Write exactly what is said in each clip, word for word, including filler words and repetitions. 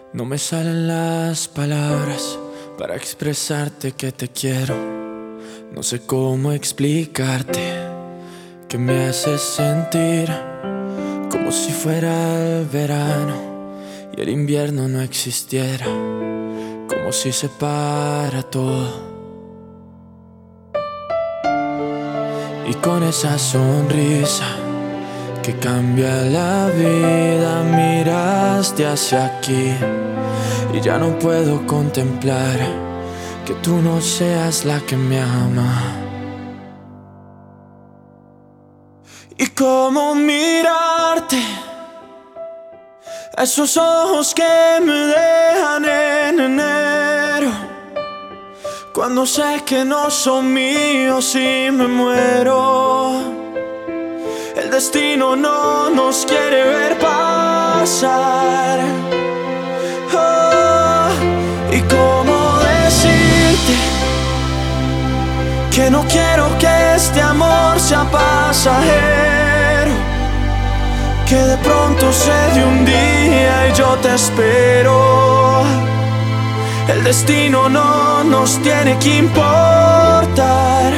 No me salen las palabras para expresarte que te quiero. No sé cómo explicarte que me haces sentir como si fuera el verano y el invierno no existiera, como si se para todo. Y con esa sonrisa que cambia la vida, miraste hacia aquí y ya no puedo contemplar que tú no seas la que me ama. Y cómo mirarte, esos ojos que me dejan en enero, cuando sé que no son míos y me muero. El destino no nos quiere ver pasar. Oh, y cómo decirte que no quiero que este amor sea pasajero, que de pronto se dé un día y yo te espero. El destino no nos tiene que importar.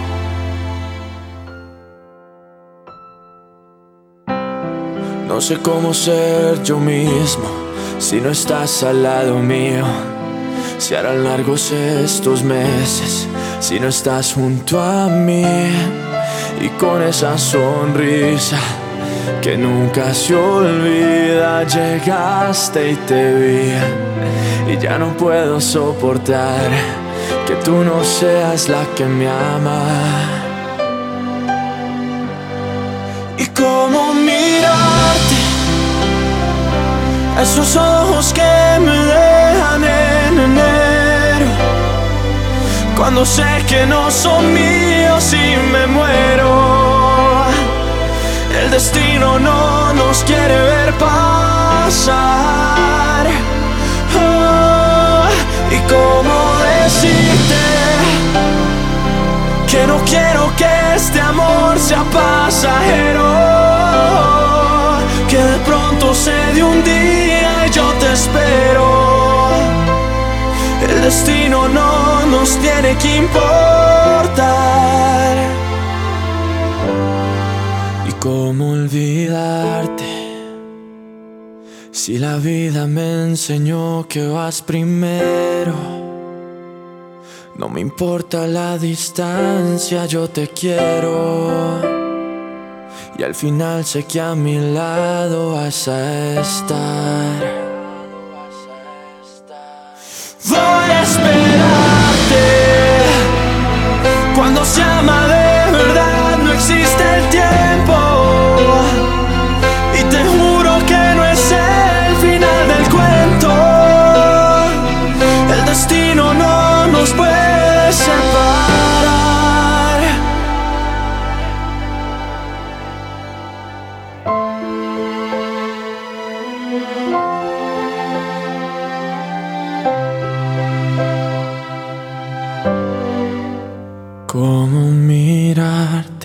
No sé cómo ser yo mismo si no estás al lado mío. Si harán largos estos meses si no estás junto a mí. Y con esa sonrisa que nunca se olvida, llegaste y te vi. Y ya no puedo soportar que tú no seas la que me ama. Y cómo mirarte, esos ojos que me dejan en enero, cuando sé que no son míos y me muero. El destino no nos quiere ver pasar. Oh, y cómo decirte que no quiero que este amor sea pasajero, que de pronto se dé un día y yo te espero. El destino no nos tiene que importar. Y cómo olvidarte si la vida me enseñó que vas primero. No me importa la distancia, yo te quiero. Y al final sé que a mi lado vas a estar. Voy a esperarte. Cuando se ama de verdad no existe el tiempo. Y te juro que no es el final del cuento. El destino no nos puede separar. Cómo mirarte,